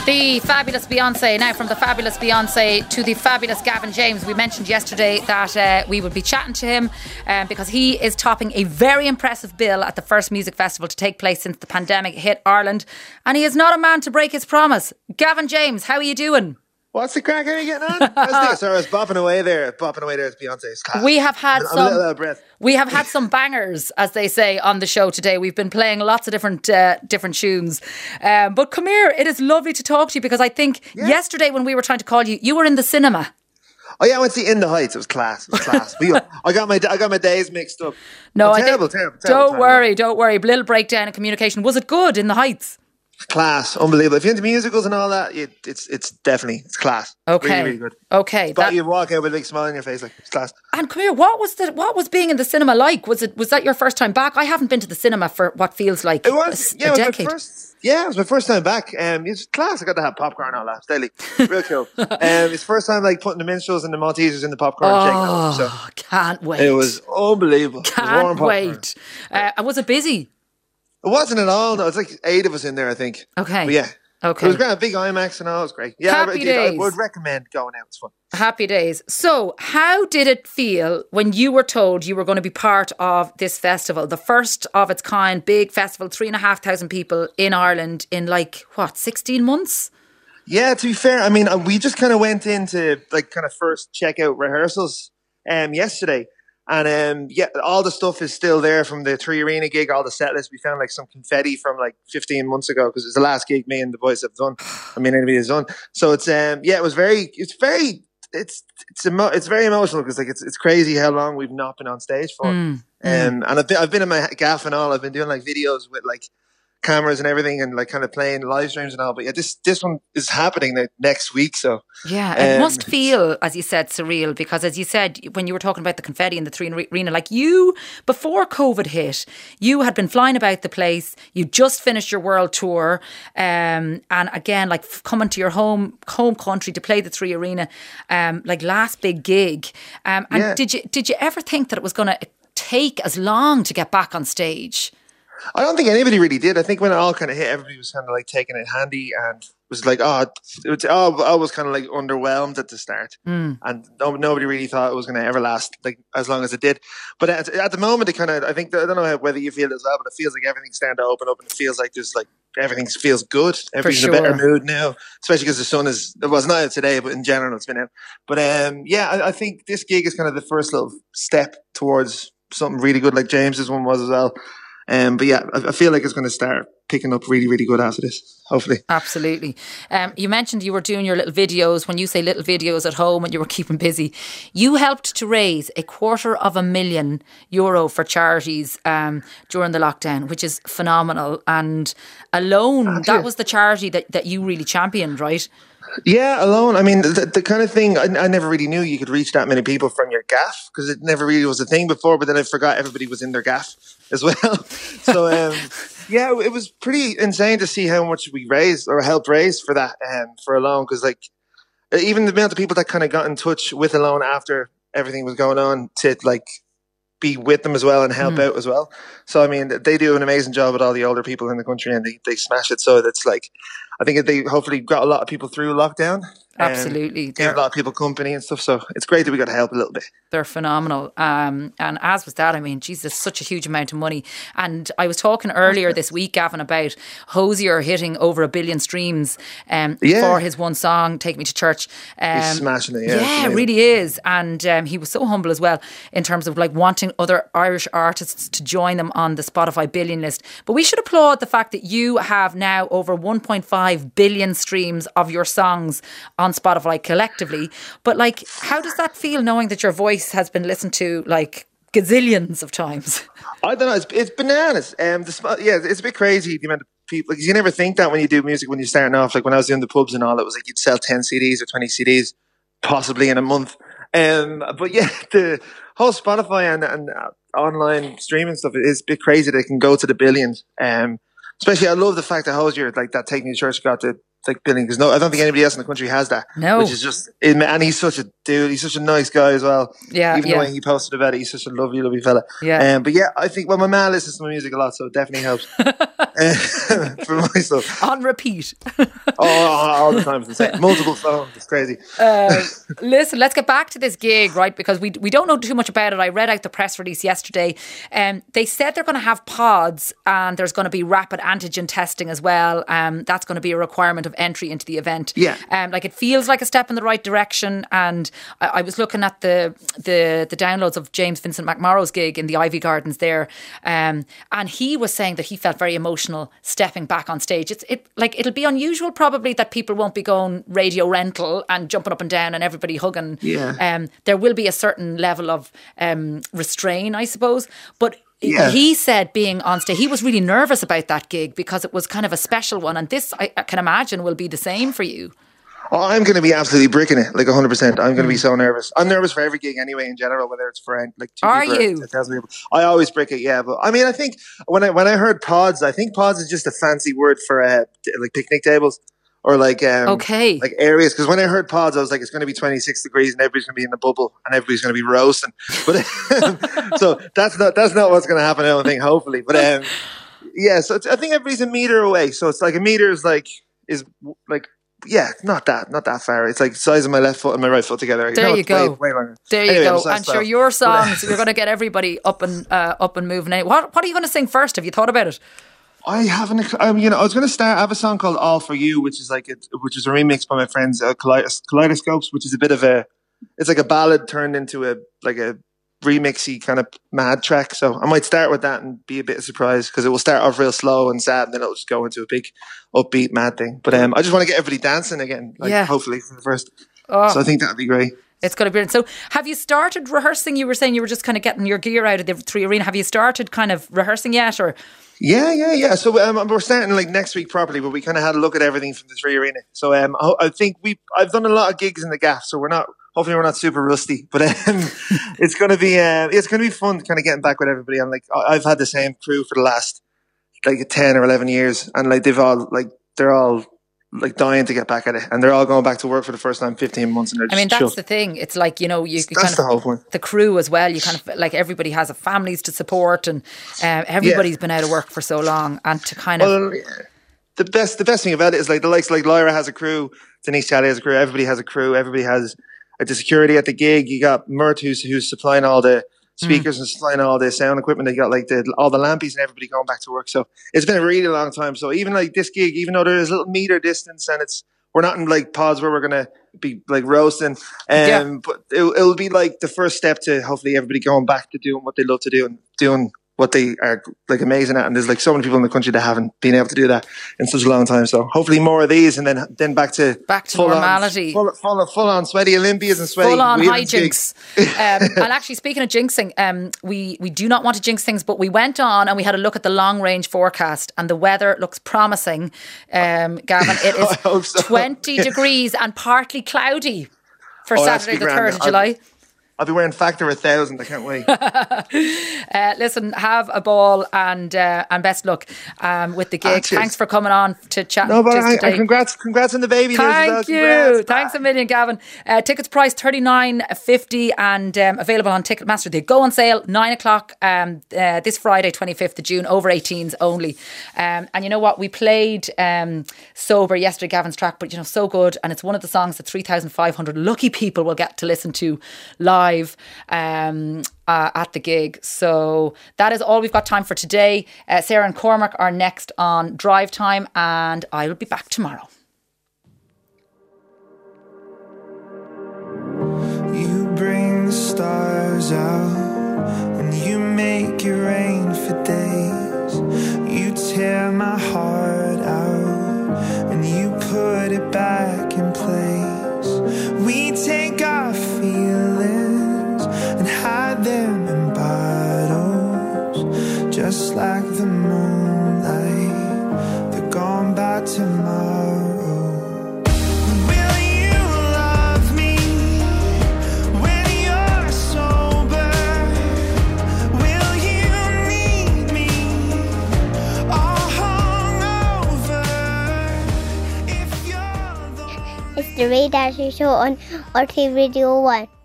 The fabulous Beyonce. Now, from the fabulous Beyonce to the fabulous Gavin James. We mentioned yesterday that we would be chatting to him because he is topping a very impressive bill at the first music festival to take place since the pandemic hit Ireland. And he is not a man to break his promise. Gavin James, how are you doing? What's the crack? How are you getting on? Sorry, I was bopping away there. It's Beyonce's class. We have had I'm a little out of breath. We have had some bangers, as they say, on the show today. We've been playing lots of different tunes. But come here, it is lovely to talk to you because I think yesterday when we were trying to call you, you were in the cinema. Oh yeah, I went to see In the Heights. It was class. I got my days mixed up. No, terrible. Don't worry. Little breakdown in communication. Was it good, In the Heights? Class, unbelievable. If you're into musicals and all that, it's definitely class. Okay, really, really good. Okay, you walk out with a big smile on your face, like it's class. And come here, what was being in the cinema like? Was that your first time back? I haven't been to the cinema for what feels like a decade. It was my first time back. It's class. I got to have popcorn and all that. Daily, real cool. It's first time like putting the minstrels and the Maltesers in the popcorn. Oh, and so can't wait! It was unbelievable. Can't wait. Was it busy? It wasn't at all. No, it's like 8 of us in there, I think. Okay. But yeah. Okay. It was great. Big IMAX and all. It was great. Yeah, I would recommend going out. It's fun. Happy days. So, how did it feel when you were told you were going to be part of this festival, the first of its kind, big festival, 3,500 people in Ireland in 16 months? Yeah, to be fair, I mean, we just kind of went into first checkout rehearsals yesterday. And all the stuff is still there from the 3 Arena gig, all the set list. We found some confetti from 15 months ago because it's the last gig me and the boys have done. Anybody has done. So it's it's very emotional because it's crazy how long we've not been on stage for. And I've been in my gaff and all. I've been doing videos with cameras and everything and kind of playing live streams and all, but this one is happening next week, so it must feel, as you said, surreal because, as you said, when you were talking about the confetti in the 3 Arena, you, before COVID hit, you had been flying about the place, you just finished your world tour, and again, coming to your home country to play the 3 Arena, last big gig, and did you ever think that it was going to take as long to get back on stage? I don't think anybody really did. I think when it all kind of hit, everybody was kind of taking it handy and was I was kind of underwhelmed at the start, and nobody really thought it was going to ever last as long as it did. But at the moment, it kind of, I think, I don't know whether you feel it as well, but it feels like everything's starting to open up, and it feels like there's everything feels good. Everybody's in a better mood now, especially because the sun it was not out today, but in general it's been out. But I think this gig is kind of the first little step towards something really good, like James's one was as well. But yeah, I feel like it's going to start picking up really, really good after this, hopefully. Absolutely. You mentioned you were doing your little videos. When you say little videos at home and you were keeping busy, you helped to raise €250,000 for charities during the lockdown, which is phenomenal. And Alone, that was the charity that you really championed, right? Yeah, Alone. I mean, the kind of thing, I never really knew you could reach that many people from your gaff because it never really was a thing before, but then I forgot everybody was in their gaff as well. So, it was pretty insane to see how much we raised or helped raise for that, for Alone, because even the amount of people that kind of got in touch with Alone after everything was going on to be with them as well and help out as well. So, I mean, they do an amazing job with all the older people in the country and they smash it. So that's I think they hopefully got a lot of people through lockdown. Absolutely. Gave a lot of people company and stuff. So it's great that we got to help a little bit. They're phenomenal. And as was that, I mean, Jesus, such a huge amount of money. And I was talking earlier this week, Gavin, about Hozier hitting over 1 billion streams for his one song, Take Me to Church. He's smashing it, Yeah, it really is. And he was so humble as well in terms of wanting other Irish artists to join them on the Spotify billion list. But we should applaud the fact that you have now over 1.5 billion streams of your songs on Spotify collectively. But how does that feel knowing that your voice has been listened to gazillions of times? I don't know. It's bananas. It's a bit crazy the amount of people. Because you never think that when you do music when you're starting off. When I was doing the pubs and all, it was you'd sell 10 CDs or 20 CDs possibly in a month. But yeah, the whole Spotify and online streaming stuff is a bit crazy. They can go to the billions. Especially, I love the fact that Hozier, that Take Me to Church got the billion, because I don't think anybody else in the country has that. No. Which is just, and he's such a dude, he's such a nice guy as well. Yeah. Even though he posted about it, he's such a lovely, lovely fella. Yeah. But yeah, I think, my man listens to my music a lot, so it definitely helps. For myself. On repeat. Oh, all the time. It's the same. Multiple phones. It's crazy. Listen, let's get back to this gig, right? Because we don't know too much about it. I read out the press release yesterday. They said they're going to have pods and there's going to be rapid antigen testing as well. That's going to be a requirement of entry into the event. Yeah. Like it feels like a step in the right direction. And I was looking at the downloads of James Vincent McMorrow's gig in the Ivy Gardens there. And he was saying that he felt very emotional stepping back on stage. It'll be unusual probably that people won't be going radio rental and jumping up and down and everybody hugging. Yeah. There will be a certain level of restraint, I suppose. But he said being on stage, he was really nervous about that gig because it was kind of a special one. And this, I can imagine, will be the same for you. Oh, I'm going to be absolutely bricking it, like 100%. I'm going to be so nervous. I'm nervous for every gig anyway, in general, whether it's for like 2 Are people you? or 10,000 people. I always brick it, yeah. But I mean, I think when I heard pods, I think pods is just a fancy word for like picnic tables or like like areas. Because when I heard pods, I was like, it's going to be 26 degrees and everybody's going to be in the bubble and everybody's going to be roasting. But so that's not what's going to happen. I don't think. Hopefully, but yeah. So I think everybody's a meter away. So it's like a meter is like. Yeah, not that far. It's like the size of my left foot and my right foot together. There you go. Way longer. There you go. I'm sure your songs, you're going to get everybody up and moving. What are you going to sing first? Have you thought about it? I haven't. I was going to start. I have a song called "All for You," which is a remix by my friends Kaleidoscopes, which is a bit of it's like a ballad turned into a remixy kind of mad track. So I might start with that and be a bit surprised because it will start off real slow and sad and then it'll just go into a big upbeat mad thing. But I just want to get everybody dancing again, hopefully for the first. So I think that'd be great. It's going to be brilliant. So have you started rehearsing? You were saying you were just kind of getting your gear out of the Three Arena. Have you started kind of rehearsing yet or? Yeah. So we're starting like next week properly, but we kind of had a look at everything from the Three Arena. So I think I've done a lot of gigs in the gaff, so hopefully we're not super rusty, but it's going to be fun kind of getting back with everybody. And like I've had the same crew for the last like 10 or 11 years, and like they're all like dying to get back at it, and they're all going back to work for the first time 15 months. And they're just that's the thing. It's like, you that's the whole point. The crew as well. You kind of like everybody has families to support, and everybody's been out of work for so long, and to kind of. The best thing about it is like the likes like Lyra has a crew, Denise Challey has a crew, everybody has a crew, everybody has the security at the gig. You got Mert who's supplying all the speakers and supplying all the sound equipment. They got like all the lampies and everybody going back to work. So it's been a really long time. So even like this gig, even though there is a little meter distance and we're not in like pods where we're gonna be like roasting, but it'll be like the first step to hopefully everybody going back to doing what they love to do and doing what they are like amazing at. And there's like so many people in the country that haven't been able to do that in such a long time. So hopefully more of these, and then back to normality, full on sweaty Olympias and sweaty full on hijinks. And actually, speaking of jinxing, we do not want to jinx things, but we went on and we had a look at the long range forecast, and the weather looks promising. Gavin, it is 20 degrees and partly cloudy for Saturday the 3rd of July. I'll be wearing factor 1,000. I can't wait. Listen, have a ball and best luck with the gig. Thanks for coming on to chat. No, but congrats on the baby. Thank you. Thanks a million, Gavin. Tickets price $39.50 and available on Ticketmaster. They go on sale 9:00 this Friday, 25th of June. Over 18s only. And you know what? We played Sober yesterday, Gavin's track, but so good. And it's one of the songs that 3,500 lucky people will get to listen to live at the gig. So that is all we've got time for today. Sarah and Cormac are next on Drive Time, and I will be back tomorrow. You bring the stars out and you make it rain for days. You tear my heart out and you put it back in place. We take our feelings and hide them in bottles, just like the moonlight. They're gone by tomorrow. Will you love me when you're sober? Will you need me all hungover? If you're the It's the Ray Darcy Show on RT Radio 1.